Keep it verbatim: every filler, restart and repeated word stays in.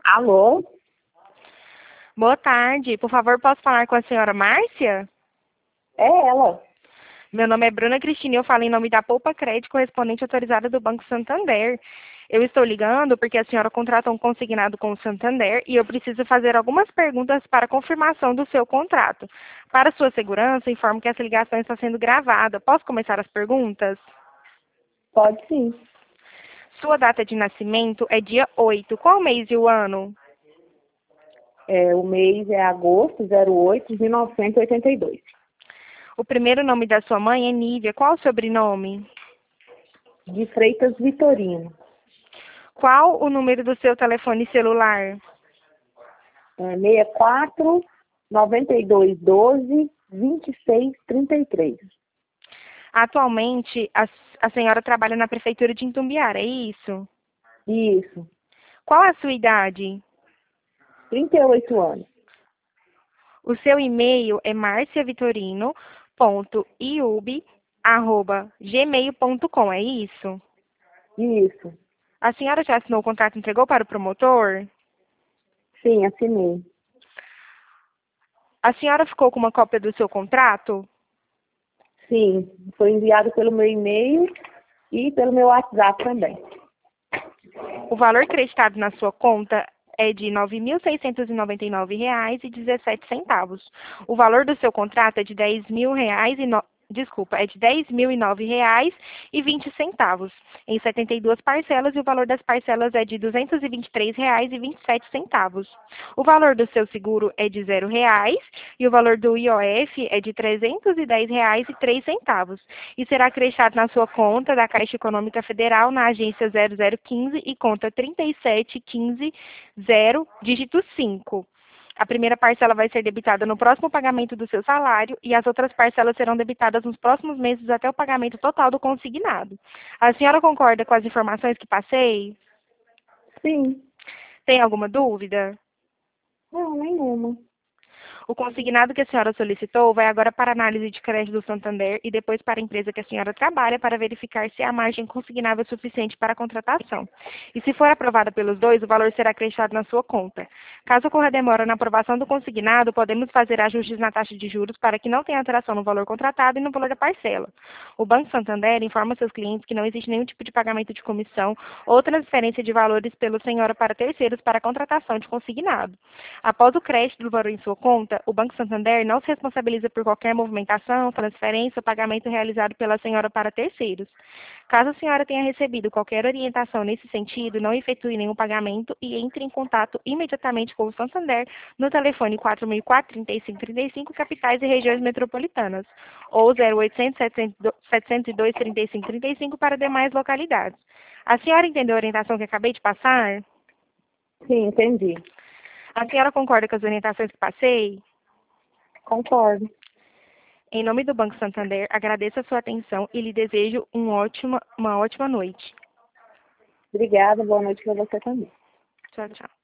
Alô? Boa tarde. Por favor, posso falar com a senhora Márcia? É ela. Meu nome é Bruna Cristina e eu falo em nome da Poupa Crédito, correspondente autorizada do Banco Santander. Eu estou ligando porque a senhora contratou um consignado com o Santander e eu preciso fazer algumas perguntas para confirmação do seu contrato. Para sua segurança, informo que essa ligação está sendo gravada. Posso começar as perguntas? Pode sim. Sua data de nascimento é dia oito. Qual mês e o ano? É, o mês é agosto zero oito de mil novecentos e oitenta e dois. O primeiro nome da sua mãe é Nívia. Qual o sobrenome? De Freitas Vitorino. Qual o número do seu telefone celular? É, sessenta e quatro, noventa e dois, doze, vinte e seis, trinta e três. Atualmente, a, a senhora trabalha na prefeitura de Itumbiara, é isso? Isso. Qual a sua idade? trinta e oito anos. O seu e-mail é marciavitorino ponto iub arroba gmail ponto com, é isso? Isso. A senhora já assinou o contrato e entregou para o promotor? Sim, assinei. A senhora ficou com uma cópia do seu contrato? Sim, foi enviado pelo meu e-mail e pelo meu WhatsApp também. O valor creditado na sua conta é de nove mil seiscentos e noventa e nove reais e dezessete centavos. O valor do seu contrato é de dez mil reais e no... Desculpa, é de dez mil e nove reais e vinte centavos em setenta e duas parcelas e o valor das parcelas é de duzentos e vinte e três reais e vinte e sete centavos. O valor do seu seguro é de zero reais e o valor do I O F é de trezentos e dez reais e três centavos e será acrescido na sua conta da Caixa Econômica Federal na agência zero zero quinze e conta trinta e sete quinze zero, dígito cinco. A primeira parcela vai ser debitada no próximo pagamento do seu salário e as outras parcelas serão debitadas nos próximos meses até o pagamento total do consignado. A senhora concorda com as informações que passei? Sim. Tem alguma dúvida? Não, nenhuma. O consignado que a senhora solicitou vai agora para a análise de crédito do Santander e depois para a empresa que a senhora trabalha para verificar se a margem consignável é suficiente para a contratação. E se for aprovada pelos dois, o valor será acrescido na sua conta. Caso ocorra demora na aprovação do consignado, podemos fazer ajustes na taxa de juros para que não tenha alteração no valor contratado e no valor da parcela. O Banco Santander informa seus clientes que não existe nenhum tipo de pagamento de comissão ou transferência de valores pelo senhora para terceiros para a contratação de consignado. Após o crédito do valor em sua conta, o Banco Santander não se responsabiliza por qualquer movimentação, transferência ou pagamento realizado pela senhora para terceiros. Caso a senhora tenha recebido qualquer orientação nesse sentido, não efetue nenhum pagamento e entre em contato imediatamente com o Santander no telefone quatro mil e quatro, trinta e cinco trinta e cinco, capitais e regiões metropolitanas, ou zero oitocentos, setecentos e dois, trinta e cinco trinta e cinco para demais localidades. A senhora entendeu a orientação que acabei de passar? Sim, entendi. A senhora concorda com as orientações que passei? Concordo. Em nome do Banco Santander, agradeço a sua atenção e lhe desejo um ótima, uma ótima noite. Obrigada, boa noite para você também. Tchau, tchau.